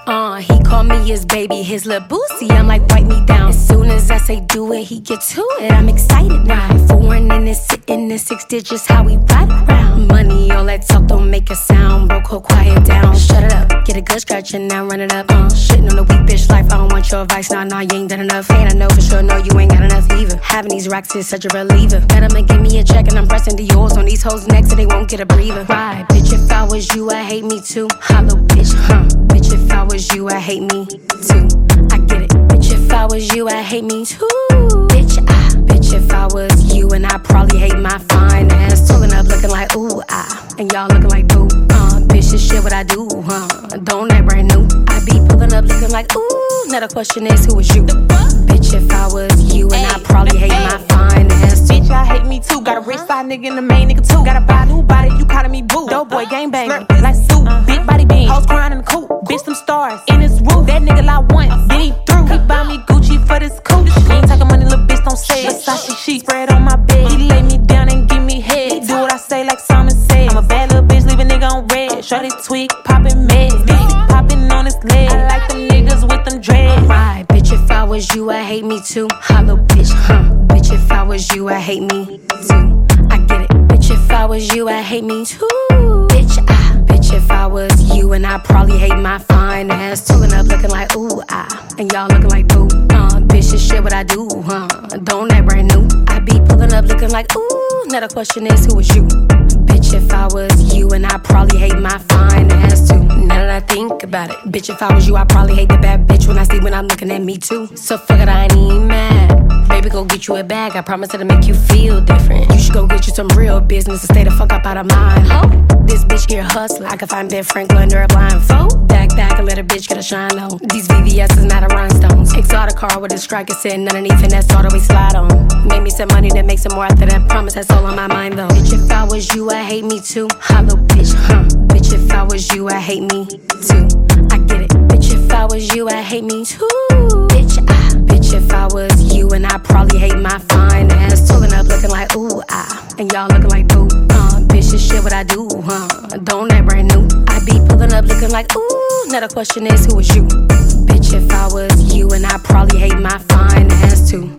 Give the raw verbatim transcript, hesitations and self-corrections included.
Uh, he call me his baby, his little boosie. I'm like, wipe me down. As soon as I say do it, he get to it. I'm excited now. Foreign and it's sitting in six digits, how we ride around. Money, all that talk don't make a sound. Bro, go quiet down. Shut it up, get a good scratch and now run it up. Uh, shitting on the weak bitch life, I don't want your advice. Nah, nah, you ain't done enough. And I know for sure, no, you ain't got enough either. Having these racks is such a reliever. Better man, give me a check and I'm pressing the yours on these hoes next so they won't get a breather. Right, bitch, if I was you, I hate me too. Hollow bitch, huh? Bitch, if I was you, I hate me too. I get it. Bitch, if I was you, I hate me too. Bitch, I, bitch, if I was you, and I probably hate my fine ass. Pulling up looking like ooh, ah, and y'all looking like boo. Uh, bitch, this shit what I do, huh? Don't act brand new. I be pulling up looking like ooh. Now the question is, who is you? Bitch, if I was you, and ay, I probably hate ay, my fine ass too. Bitch, I hate me too. Got a rich side nigga and the main nigga too. Gotta buy a new body, you calling me boo. Dope boy, gang banger, like soup. Big body bean, hoes crying in the coop. Bitch, them stars in his roof. That nigga lie once, then he through. He buy me Gucci for this coupe. He ain't talking money, little bitch, don't say it. Versace sheet spread on my bed. He lay me down and give me head. He do what I say like Simon said. I'm a bad little bitch, leave a nigga on red. Shorty tweak, poppin' meds. Bitch, poppin' on his leg. I like them niggas with them dreads. Right, bitch, if I was you, I hate me too. Hollow bitch, huh? Bitch, if I was you, I hate me too. I get it. Bitch, if I was you, I hate me too. Bitch, I, bitch, if I was you, and I probably hate my fine ass. Pulling up looking like ooh, ah, and y'all looking like boo. Uh, bitch, this shit what I do, huh? Don't act brand new. I be pulling up looking like ooh. Now the question is, who is you? Bitch, if I was you, and I probably hate my fine ass too. Now that I think about it, bitch, if I was you, I probably hate the bad bitch when I see when I'm looking at me too. So fuck it, I ain't even mad. Baby, go get you a bag. I promise it'll make you feel different. You should go get you some real business and stay the fuck up out of mine. Oh, this bitch here hustling. I can find Ben Franklin under a blindfold. Back, back, and let a bitch get a shine on. These V V S is not a rhinestones. Exotic car with a striker sitting underneath, and that's all that we slide on. Make me some money that makes some more after that. Promise that's all on my mind though. Bitch, if I was you, I hate me too. Hollow bitch, huh? Bitch, if I was you, I hate me too. I get it. Bitch, if I was you, I hate me too. Bitch, I, bitch, if I was you, and I probably hate my fine ass. Pulling up looking like ooh, ah, and y'all looking like boo. Uh, bitch, this shit what I do, huh? Don't act brand new. I be pulling up looking like ooh. Now the question is, who is you? Bitch, if I was you, and I probably hate my fine ass too.